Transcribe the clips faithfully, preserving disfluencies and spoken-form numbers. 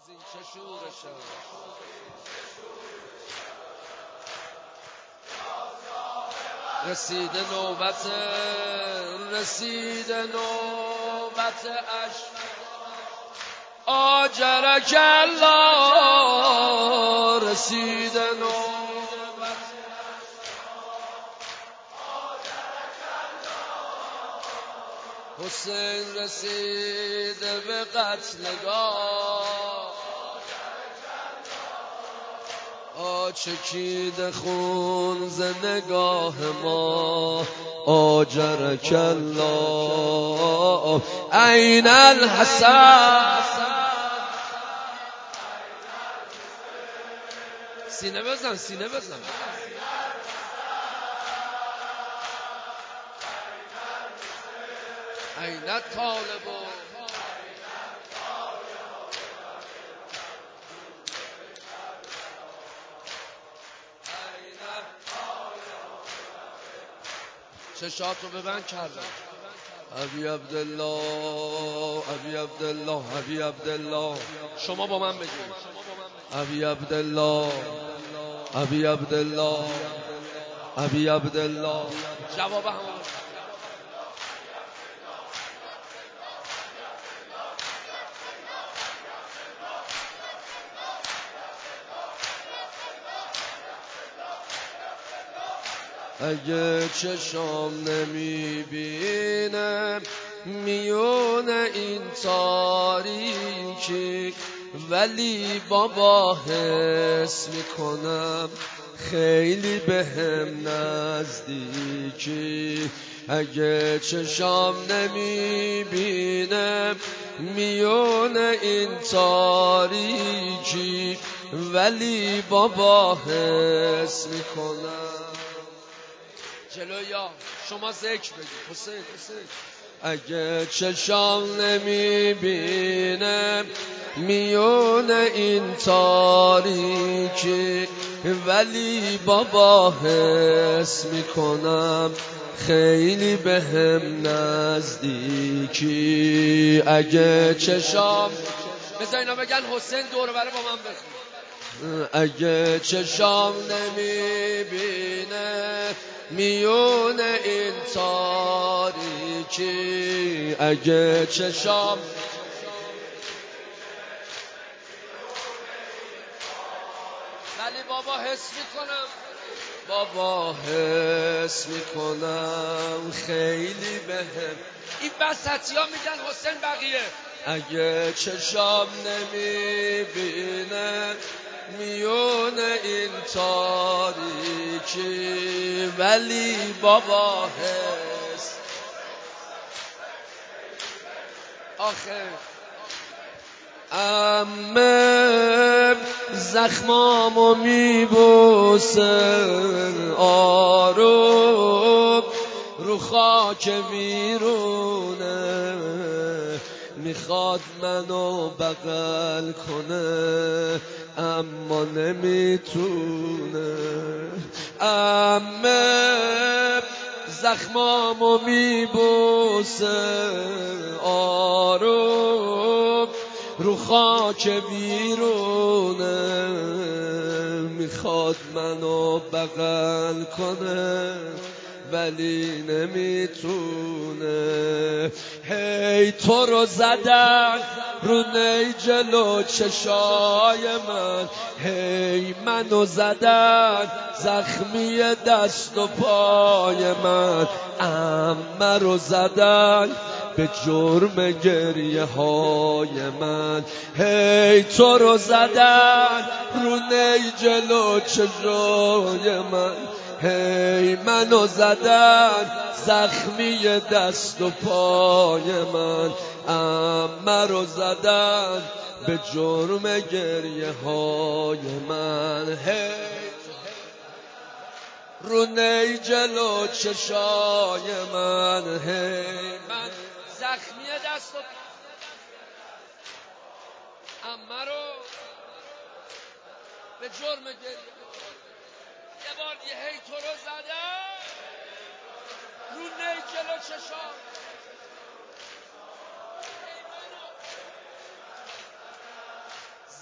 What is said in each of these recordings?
این چه شورشه. رسیده نوبت رسیده نوبت عشق آجرک الله. رسیده نوبت حسین رسیده به قتلگاه. آ چکیده خون ز نگاه ما آجرک الله. عین الحسن. سینه بزن سینه بزن. عین طالب. چشاتو ببند کردم. ابی عبدالله ابی عبدالله ابی عبدالله. شما با من بگید ابی عبدالله ابی عبدالله ابی عبدالله. جواب همون اگه چشام نمیبینه میون این تاریکی، ولی بابا حس میکنم خیلی بهم نزدیکی. اگه چشام نمیبینه میون این تاریکی، ولی بابا حس میکنم. جلویا شما ذکر بگید حسین حسین. اگه چشام نمیبینه میون این تاریکی، ولی بابا حس میکنم خیلی بهم نزدیکی. اگه چشام بذار اینا بگن حسین دور بره با من بخون. اگه چشام نمیبینه میون این تاریکی، اگه چشام ولی بابا حس میکنم بابا حس میکنم خیلی بهم. این وسطی ها میگن حسین بقیه. اگه چشام نمیبینه میون این تاریکی، ولی بابا حس. آخه عمه زخمامو میبوسه آروم رو خاک ویرونه، میخواد منو بغل کنه اما نمیتونه. عمه زخمامو میبوسه آروم رو خاک ویرونه، میخواد منو بغل کنه ولی نمیتونه. هی تو رو زدن رو نی جلو چشای من، هی منو زدن زخمی دست و پای من، عمه رو زدن به جرم گریه های من. هی تو رو زدن رو نی جلو چشای من، هی منو زدن زخمی دست و پای من، عمه رو زدن به جرم گریه های من. هی رو نی جلو چشای من، هی من زخمی دست و عمه رو به جرم گریه. یه بار دیگه هی تو رو زدن رو نی جلو چشام.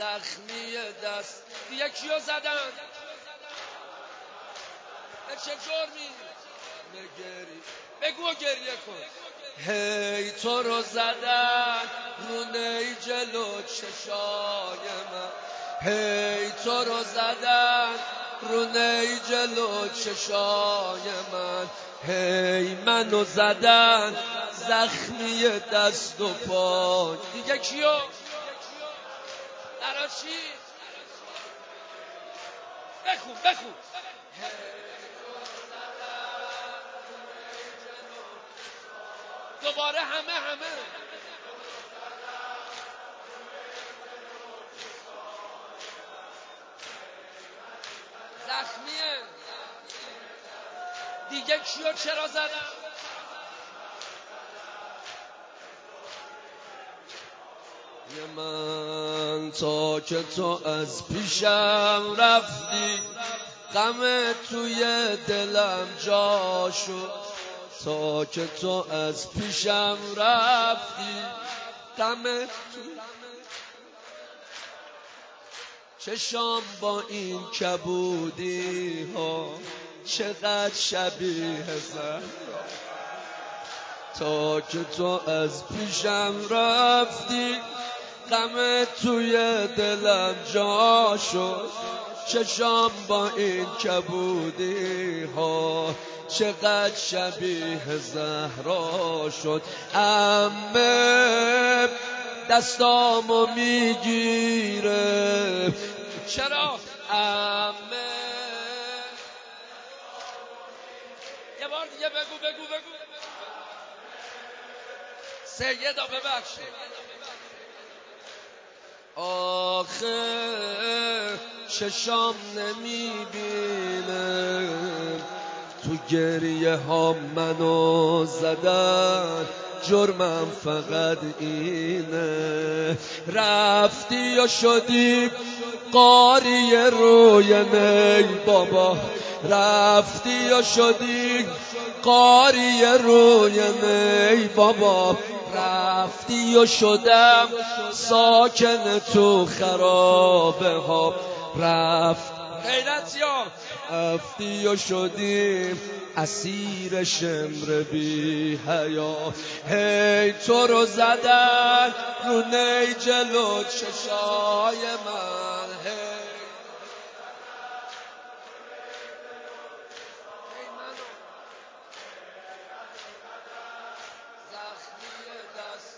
زخمی دست دیگه کیو زدن؟ چه جرمی؟ نگری بگو و گریه کن. هی تو رو زدن رو نی جلو چشای من، هی تو رو زدن رو نی جلو چشای من، هی منو زدن زخمی دست و پای. دیگه کیو؟ برا چی؟ بخون بخون. دوباره همه همه زخمیه. دیگه کیو چرا زدم؟ یه من تا که تو از پیشم رفتی، غم توی دلم جا شد. تا که تو از پیشم رفتی، غم توی چشام با این کبودی ها چقدر شبیه زهرا. تا که تو از پیشم رفتی، غم توی دلم جا شد. چشام با این کبودی ها چقدر شبیه زهرا شد. عمه دستامو میگیره. چرا؟ عمه یه بار دیگه بگو بگو بگو. سیدا ببخشید. آخه چشام نمیبینه، تو گریه ها منو زدن، جرمم فقط اینه. رفتی و شدی قاری روی نی بابا، رفتی و شدی قاری روی نی بابا، رفتی و شدم ساکن تو خرابه ها. رفت غیرتیار رفتی و شدیم اسیر شمر بی حیا. هی تو رو زدن رو نی جلو چشای من، هی زخمی دست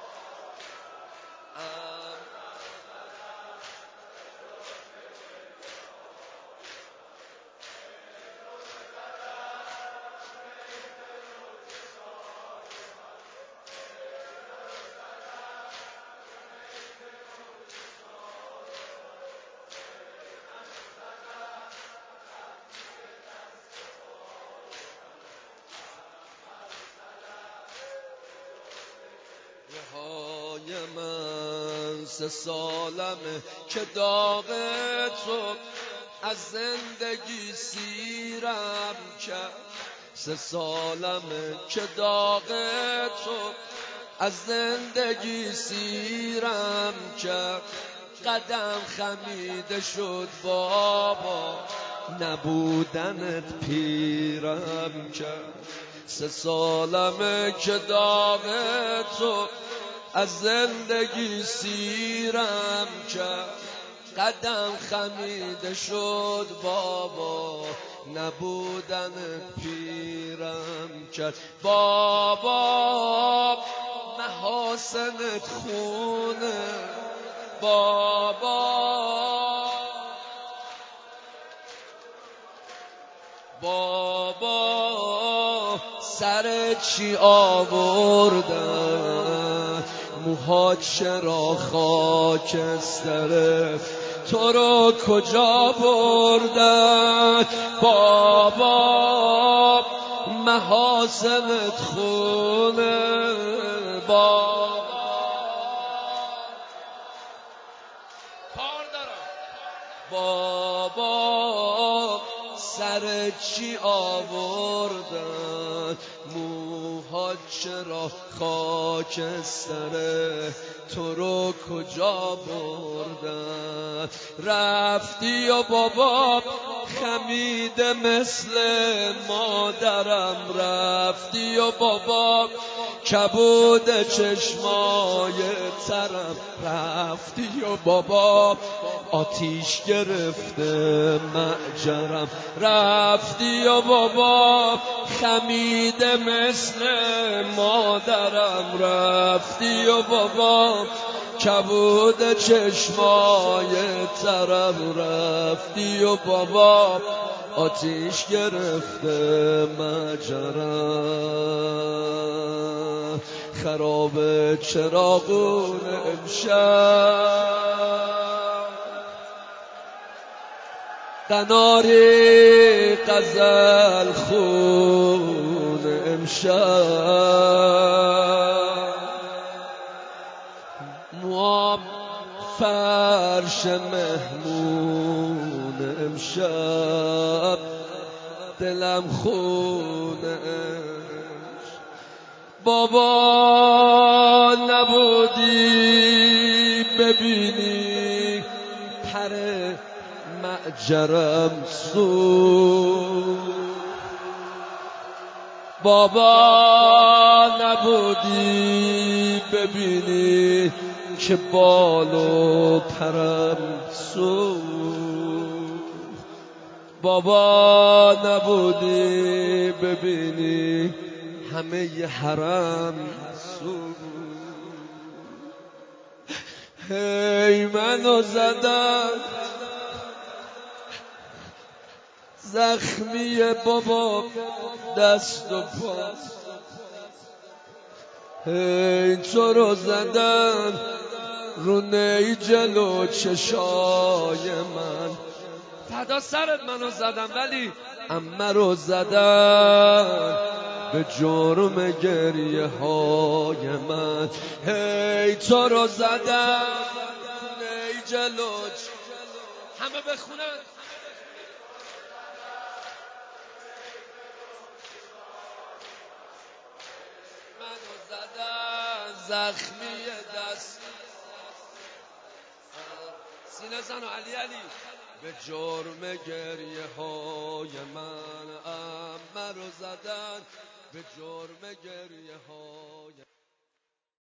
های من سه سالمه که داغ تو از زندگی سیرم کرد. سه سالمه که داغ تو از زندگی سیرم کرد. قدم خمیده شد بابا، نبودنت پیرم کرد. سه سالمه که داغ تو از زندگی سیرم کرد. قدم خمیده شد بابا، نبودن پیرم کرد. بابا محاسنت خونه، بابا بابا سر چی آوردن؟ موهات چرا خاکستره؟ تو رو کجا بردن؟ بابا محاسنت خونه، بابا کار دارم. بابا سر چی آوردن، موها چرا خاکستره، تو رو کجا بردن. رفتی و بابا خمیده مثل مادرم، رفتی و بابا کبود چشمای ترم، رفتی و بابا آتیش گرفته معجرم، رفتی و بابا خمیده مثل مادرم، رفتی و بابا کبود چشمای ترم، رفتی و بابا آتیش گرفته مجرم. خراب چراغون امشب، قناری غزل خون امشب، موام فرش مهمون امشب، دلم خونه. بابا نبودی ببینی پر معجرم سو، بابا نبودی ببینی که بال و پرم سو، بابا نبودی ببینی همه ی حرم سو. هی منو زدن زخمی بابا دست و پا، هی تو رو زدن رو نی جلو چشای من، فدا سرت منو زدن ولی امه رو زدن به جرم گریه های من، هی تو رو زدن نی جلو. همه بخونن منو زدن زخمی دست سینه زن و علی علی به جرم گریه های من، امه رو زدن به جرم گریه های